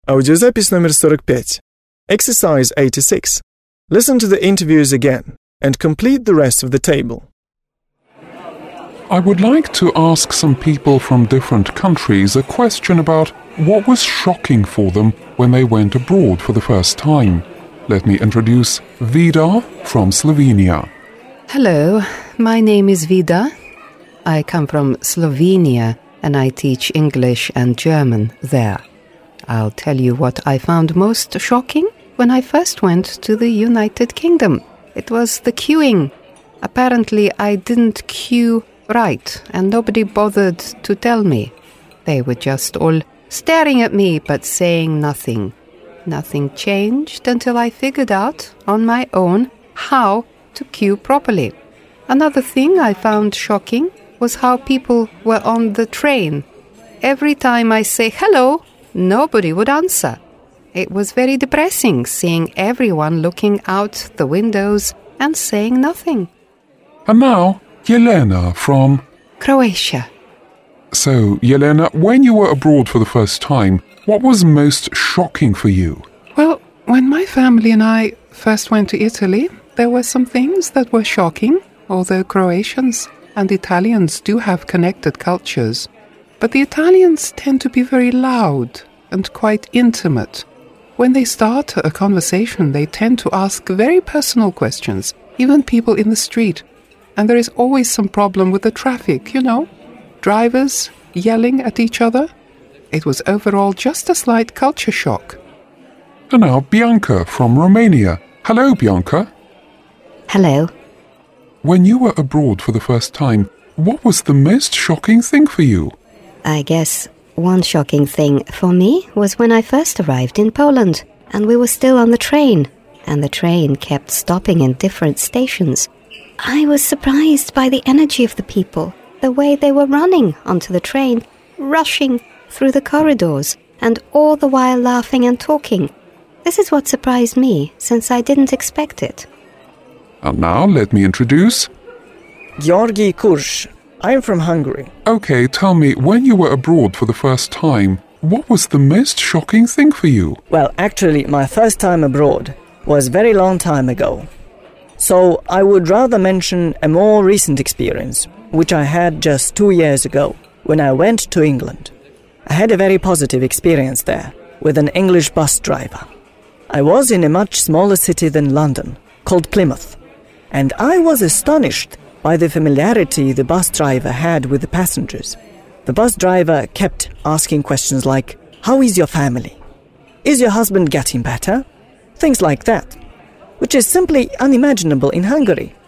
Аудиозапись номер 45. Exercise 86. Listen to the interviews again and complete the rest of the table. I would like to ask some people from different countries a question about what was shocking for them when they went abroad for the first time. Let me introduce Vida from Slovenia. Hello, my name is Vida. I come from Slovenia and I teach English and German there. I'll tell you what I found most shocking when I first went to the United Kingdom. It was the queuing. Apparently I didn't queue right and nobody bothered to tell me. They were just all staring at me but saying nothing. Nothing changed until I figured out on my own how to queue properly. Another thing I found shocking was how people were on the train. Every time I say hello, nobody would answer. It was very depressing seeing everyone looking out the windows and saying nothing. And now, Yelena from Croatia. So, Yelena, when you were abroad for the first time, what was most shocking for you? Well, when my family and I first went to Italy, there were some things that were shocking, although Croatians and Italians do have connected cultures. But the Italians tend to be very loud and quite intimate. When they start a conversation, they tend to ask very personal questions, even people in the street. And there is always some problem with the traffic, you know, drivers yelling at each other. It was overall just a slight culture shock. And now Bianca from Romania. Hello, Bianca. Hello. When you were abroad for the first time, what was the most shocking thing for you? I guess one shocking thing for me was when I first arrived in Poland and we were still on the train and the train kept stopping in different stations. I was surprised by the energy of the people, the way they were running onto the train, rushing through the corridors and all the while laughing and talking. This is what surprised me since I didn't expect it. And now let me introduce Georgi Kursh. I'm from Hungary. Okay, tell me, when you were abroad for the first time, what was the most shocking thing for you? Well, actually, my first time abroad was a very long time ago. So I would rather mention a more recent experience, which I had just 2 years ago, when I went to England. I had a very positive experience there, with an English bus driver. I was in a much smaller city than London, called Plymouth, and I was astonished by the familiarity the bus driver had with the passengers. The bus driver kept asking questions like, "How is your family? Is your husband getting better?" Things like that, which is simply unimaginable in Hungary.